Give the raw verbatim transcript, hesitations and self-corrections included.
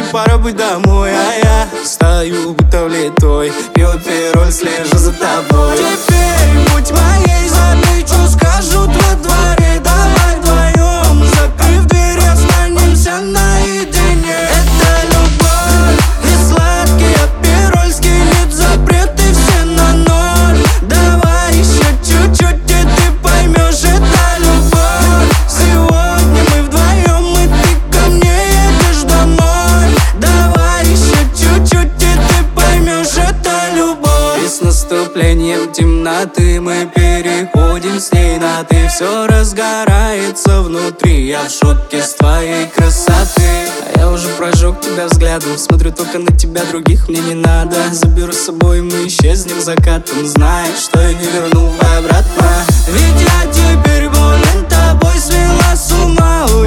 пора быть домой. А я стою, будто влитой, пью пироль, слежу за тобой. Теперь будь моей, замечу, скажут во дворе. Давай вдвоем, закрыв дверь, останемся наедине. Это любовь и сладкий пироль, скинет запреты все на ноль. Давай еще чуть-чуть, и ты поймешь, это любовь. Сегодня мы вдвоем, и ты ко мне едешь домой. Давай еще чуть-чуть, и ты поймешь, это любовь. И с наступлением темноты мы переходим с ней на ты. Все разгорается внутри, я в шоке с твоей красоты. А я уже прожег тебя взглядом, смотрю только на тебя, других мне не надо. Заберу с собой, мы исчезнем закатом, знаешь, что я не верну обратно. Ведь я теперь болен тобой, свела с ума.